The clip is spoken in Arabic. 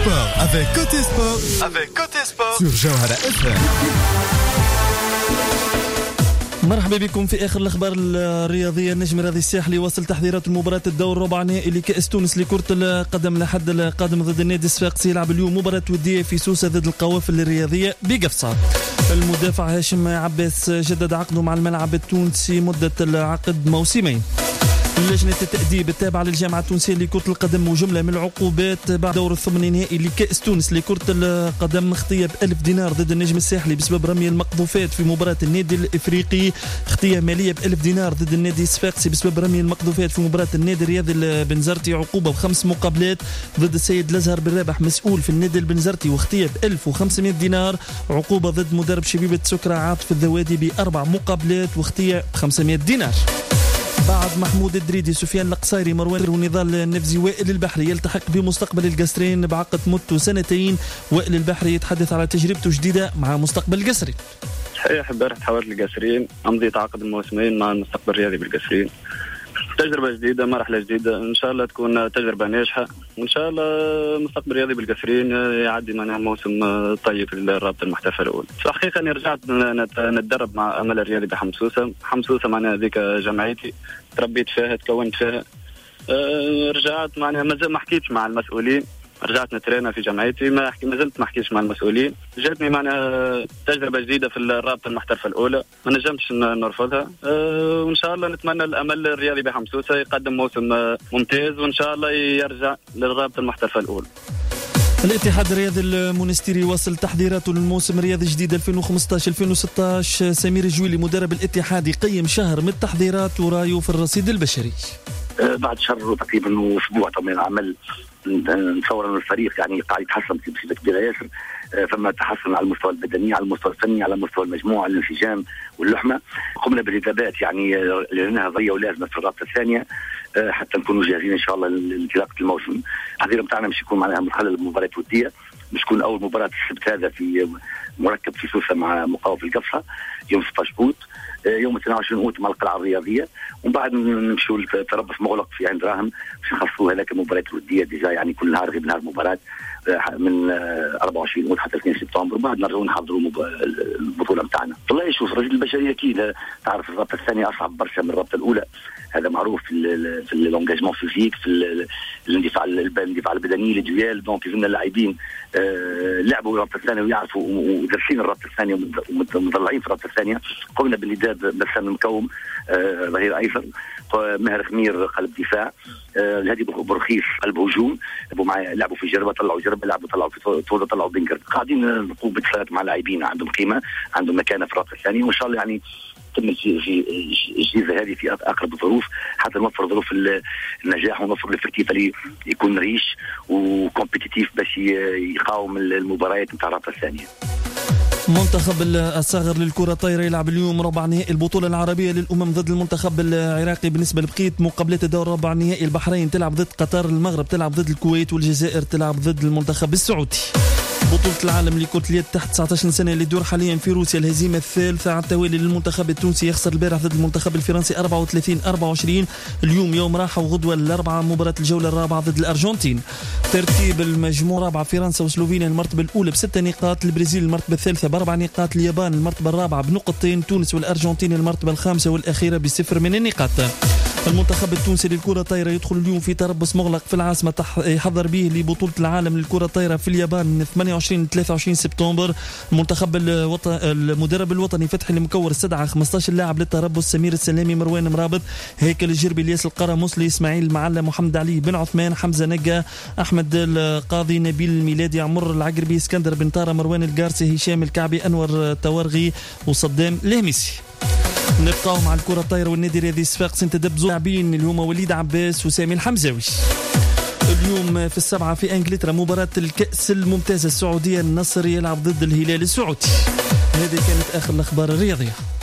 sport avec Côté Sport sur Jawhara FM. مرحبا بكم في آخر الأخبار الرياضية. النجم الرياضي الساحلي وصل تحضيرات المباراة الدور الربع نهائي لكأس تونس لكرة القدم لحد القادم ضد النادي الصفاقسي. يلعب اليوم مباراة ودية في سوسة ضد القوافل الرياضية بقفصة. المدافع هاشم عباس جدد عقده مع الملعب التونسي مدة العقد موسمين. لجنة التأديب التابعة للجامعة التونسية لكرة القدم وجملة من العقوبات بعد دور الثمن النهائي لكأس تونس لكرة القدم. اختياب 1000 دينار ضد النجم الساحلي بسبب رمي المقذوفات في مباراة النادي الإفريقي. اختياب مالية ب1000 دينار ضد النادي الصفاقسي بسبب رمي المقذوفات في مباراة النادي الرياضي البنزرتي. عقوبة ب5 مقابلات ضد السيد الأزهر بالرابح مسؤول في النادي البنزرتي. واختياب 1500 دينار عقوبة ضد مدرب شبيبة سكرة عاطف الذوادي ب4 مقابلات واختياب 500 دينار. بعد محمود الدريدي سفيان القصيري مروان ونضال النفزي وائل البحري يلتحق بمستقبل القصرين بعقد مدته 2 سنين. وائل البحري يتحدث على تجربته جديدة مع مستقبل القصري. صحيح امبارح تحولت للقصرين، أمضيت عقد الموسمين مع المستقبل الرياضي بالقصرين. تجربة جديدة، مرحلة جديدة، إن شاء الله تكون تجربة ناجحة، وإن شاء الله مستقبل رياضي بالقصرين يعدي معنا موسم طيب للرابطة المحترفة الأولى. في الحقيقة أنا رجعت نتدرب مع أمل الرياضي بحمسوسة. حمسوسة معناها ذيك جمعيتي، تربيت فيها، تكونت فيها. رجعت معناها ما حكيتش مع المسؤولين، رجعت نترينا في جمعيتي، ما زلت ما حكيتش مع المسؤولين. جاتني معنا تجربة جديدة في الرابطة المحترفة الأولى، ما نجمتش نرفضها. وإن شاء الله نتمنى الأمل الرياضي بحمسوسة يقدم موسم ممتاز، وإن شاء الله يرجع للرابطة المحترفة الأولى. الاتحاد الرياضي المونستيري وصل تحضيراته للموسم الرياضي الجديد 2015-2016. سمير الجويلي مدرب الاتحاد يقيم شهر من التحضيرات ورايه في الرصيد البشري. بعد شهر تقريبا واسبوع من العمل نتصور ان الفريق يعني قاعد يتحسن بصفه كبيره ياسر. فما تحسن على المستوى البدني، على المستوى الفني، على مستوى المجموعه، الانسجام واللحمه. قمنا بالانتدابات يعني لانها ضيه ولازمه في الرابطه الثانيه حتى نكونوا جاهزين ان شاء الله لانطلاقه الموسم. التحضير بتاعنا مش يكون معناها مخلل مباراه وديه، مش تكون اول مباراه السبت هذا في مركب في سوسه مع مقاول القفصه يوم 16 اوت، يوم 22 اوت مع القلعه الرياضيه، ومن بعد نمشوا لتربص مغلق في عين دراهم باش نخصصوا هذاك المباراه الوديه ديجا يعني كل نهار غير نهار مباراه من 24 اوت حتى 2 سبتمبر. بعد نرجعوا نحضروا البطوله نتاعنا. والله شوف الرجل البشري اكيد تعرف الرابطه الثانيه اصعب برشا من الرابطه الاولى، هذا معروف في اللونجاجمون فيزيك، في الاندفاع البدني للديال. دونك يلزمنا اللاعبين لعبوا الرابطه الثانيه ويعرفوا ودارسين الرابطه الثانيه ومطلعين في الرابطه الثانيه. قمنا بالنداء بسام المكوم ظهير ايسر، ماهر خمير قلب دفاع، الهادي برخيص قلب هجوم. لعبوا في جربه، طلعوا لعبوا في توضه، طلعوا بنكر. قاعدين نقوم باتصالات مع لاعبين عندهم قيمه، عندهم مكانه في الرابطه الثانيه، وان شاء الله يعني تم الجيزه هذه في اقرب الظروف حتى نوفر ظروف النجاح ونوفر الافكتيف اللي يكون ريش وكومبيتيتيف باش يقاوم المباريات نتاع الرابطه الثانيه. منتخب الصغر للكرة الطايرة يلعب اليوم ربع نهائي البطولة العربية للأمم ضد المنتخب العراقي. بالنسبة لبقية مقابلات الدور ربع نهائي، البحرين تلعب ضد قطر، المغرب تلعب ضد الكويت، والجزائر تلعب ضد المنتخب السعودي. بطولة العالم لكرة اليد تحت 19 سنة اللي تدور حاليا في روسيا، الهزيمة الثالثة على التوالي للمنتخب التونسي، يخسر البارح ضد المنتخب الفرنسي 34-24. اليوم يوم راحة وغدوة الأربعاء مباراة الجولة الرابعة ضد الأرجنتين. ترتيب المجموعة رابعة فرنسا وسلوفينيا المرتبة الأولى ب6 نقاط، البرازيل المرتبة الثالثة ب4 نقاط، اليابان المرتبة الرابعة بنقطتين، تونس والأرجنتين المرتبة الخامسة والأخيرة ب0 من النقاط. المنتخب التونسي للكرة الطايرة يدخل اليوم في تربص مغلق في العاصمة يحضر به لبطولة العالم للكرة الطايرة في اليابان من 28 ل 23 سبتمبر. المنتخب المدرب الوطني فتحي المكور استدعى 15 لاعب للتربص: سمير السلامي، مروان مرابط، هيكل الجربي، الياس القرموسلي، اسماعيل المعلى، محمد علي بن عثمان، حمزة نقا، أحمد القاضي، نبيل الميلادي، عمر العقربي، اسكندر بن طارة، مروان القارسي، هشام الكعبي، أنور توارغي، وصدام الهميسي. نبقاو مع الكرة الطايرة والنادي الرياضي صفاقس انتدب لاعبين اللي هما وليد عباس وسامي الحمزاوي. اليوم في 7 في انجلترا مباراة الكأس الممتازة السعودية، النصر يلعب ضد الهلال السعودي. هذه كانت آخر الأخبار الرياضية.